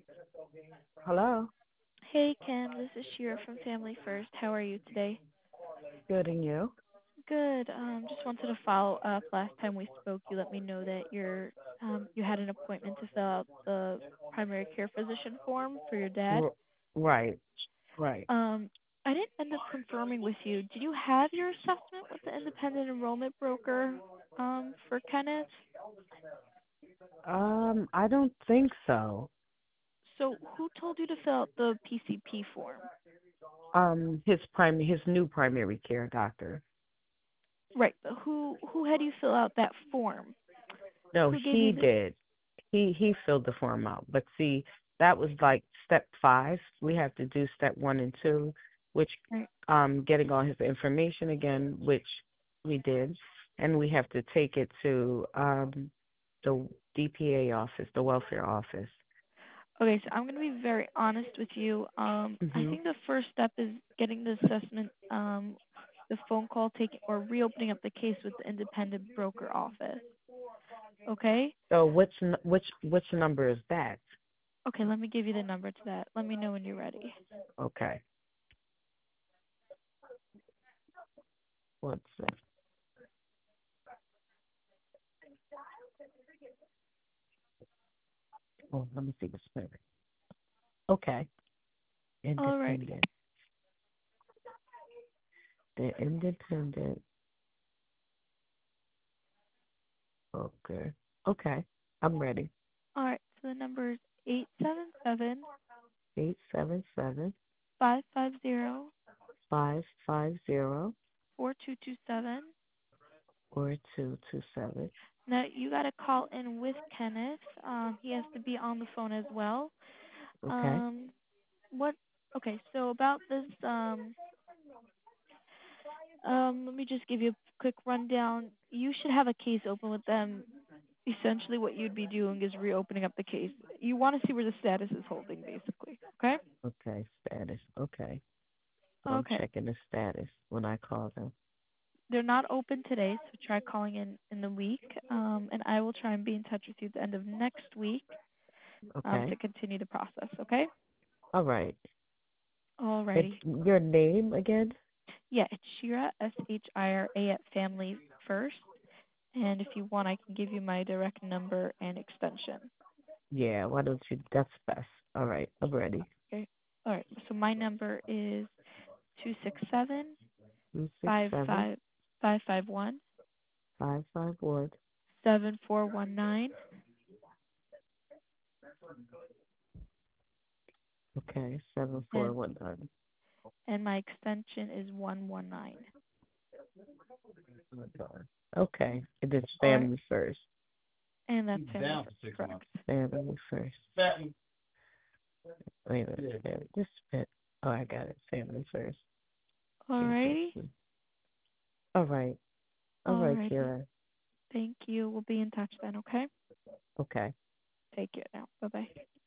Hello. Hey Kim, this is Shira from Family First. How are you today? Good, and you? Good. Just wanted to follow up. Last time we spoke, you let me know that you had an appointment to fill out the primary care physician form for your dad. R- right, right. Um, I didn't end up confirming with you. Did you have your assessment with the independent enrollment broker for Kenneth? I don't think so. So who told you to fill out the PCP form? His new primary care doctor. Right, but who had you fill out that form? No, Who gave he you the did. He filled the form out. But see, that was like step 5. We have to do step 1 and 2, which right. getting all his information again, which we did, and we have to take it to the DPA office, the welfare office. Okay, so I'm going to be very honest with you. I Mhm. think the first step is getting the assessment, the phone call taking or reopening up the case with the independent broker office. Okay? So which number is that? Okay, let me give you the number to that. Let me know when you're ready. Okay. What's it? Oh, let me see the spirit. Okay. Alrighty. Independent. The independent. Okay. Okay. I'm ready. All right, so the number is 877 877 550 550 4227. 4227. Now, you got to call in with Kenneth. He has to be on the phone as well. Okay. Um, what? Okay, so about this, let me just give you a quick rundown. You should have a case open with them. Essentially, what you'd be doing is reopening up the case. You want to see where the status is holding, basically. Okay? Okay. Status. Okay. So I'm Okay. checking the status when I call them. They're not open today, so try calling in the week. And I will try and be in touch with you at the end of next week Okay. to continue the process. Okay? All right. It's Alrighty. your name again? Yeah, it's Shira, Shira at Family First. And if you want, I can give you my direct number and extension. Yeah. Why don't you? That's best. All right. I'm ready. Okay. All right. So my number is 267 267 551 551. 7419, Okay. and 7419. my extension is 119. Okay. It is All right. family first. And that's family first, correct. Family first. Wait a minute. Just a bit. Oh, I got it. Family first. Alrighty. All right. All right, Alrighty. Kira. Thank you. We'll be in touch then, okay? Okay. Take care now. Bye bye.